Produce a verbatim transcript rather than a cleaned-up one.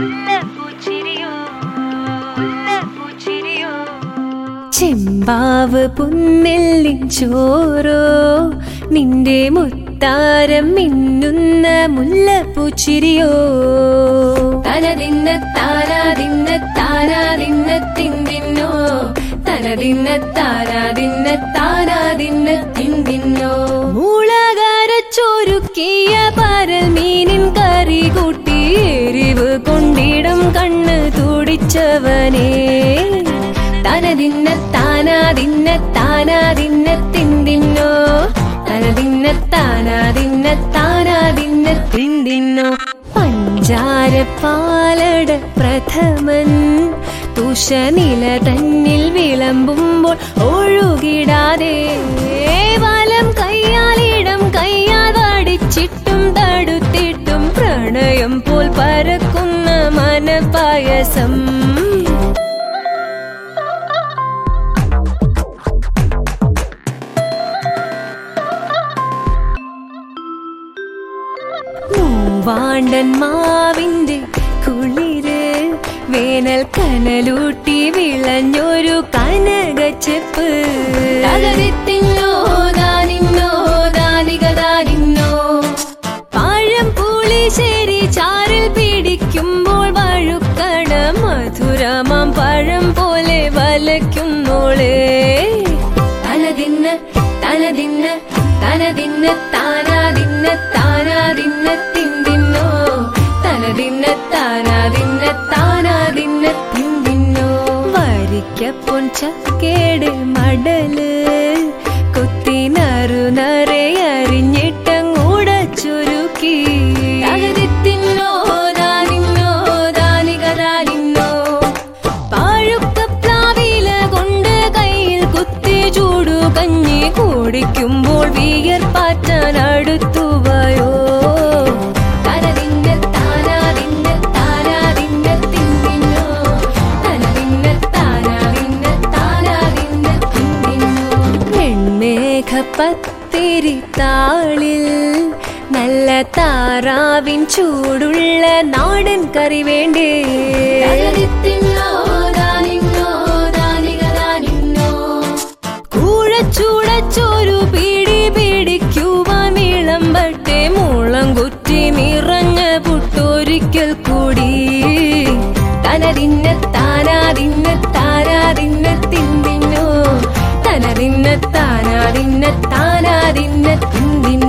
ചെമ്പാവ് പുന്നെല്ലിൻ ചോറോ നിന്റെ മുത്താരം മിന്നുന്ന മുല്ലപ്പൂച്ചിരിയോ തനതിന്ന താരാതിന്ന താരാതിന്ന തിന്തിന്നോ തനതിന്ന താരാതിന്ന താരാതിന്ന തിന്തിന്നോ മുളകരച്ചൊരുക്കിയ പരൽ മീനിൻ കറി കൂട്ടി എരിവ് കൊണ്ടിടം കണ്ണ് തുടിച്ചവനേ തനതിന്ന താനാതിന്ന താനാതിന്ന തിന്തിന്നോ തനതിന്ന താനാതിന്ന താനാതിന്ന തിന്തിന്നോ പഞ്ചാര പാലട പ്രഥമൻ തുഷനില തന്നിൽ വിളമ്പുമ്പോൾ ഒഴുകിടാതെ വലം കയ്യാലിടം കയ്യാൽ വടിച്ചിട്ടും തടുത്തിട്ടും പ്രണയം പോൽ പരക്കുന്ന മനപായസം വാണ്ടൻ മാവിന്റെ കുളിര് വേനൽ കനലൂട്ടി വിളഞ്ഞൊരു കനകച്ചെപ്പ് തകരിത്തിന്നോ ദാനിന്നോ ദാനികദാനിന്നോ പഴം പുളിശ്ശേരി ചാറിൽ പിടിക്കുമ്പോൾ വഴുക്കണ മധുരമാം പഴം പോലെ വലയ്ക്കുന്നോളേ തനതിന്ന തനതിന്ന തനതിന്ന താനാതിന്ന താനാതിന്ന തിന്തിന്നോ തനതിന്ന താനാതിന്ന താനാതിന്ന തിന്തിന്നോ വരിക്കപ്പൊൻ ചക്കേട് മടല് കൊത്തി നറു നറെ അരിഞ്ഞിട്ടങ്ങൂടച്ചുരുക്കി തകതിത്തിന്നോ ദാനിന്നോ ദാനികദാനിന്നോ പാഴുക്കപ്ലാവില കൊണ്ട് കയ്യിൽ കുത്തി ചൂടു കഞ്ഞി കുടിക്കുമ്പോൾ വിയർപ്പാറ്റാൻ അടുത്തുവയോ തനതിന്ന താനാതിന്ന താനാതിന്ന തിന്തിന്നോ തനതിന്ന താനാതിന്ന താനാതിന്ന തിന്തിന്നോ വെൺമേഘപ്പത്തിരി താളിൽ നല്ല താറാവിൻ ചൂടുള്ള നാടൻ കറി വേണ്ടേ കൂഴച്ചൂടച്ചോരു പിടി പിടിക്കുവാൻ വിളമ്പട്ടെ മുളം കുറ്റി നിറഞ്ഞ പുട്ടൊരിക്കൽ കൂടി തനതിന്ന താനാതിന്ന താനാതിന്ന തിന്തിന്നോ തനതിന്ന താനാതിന്ന താനാതിന്ന തിന്തിന്നോ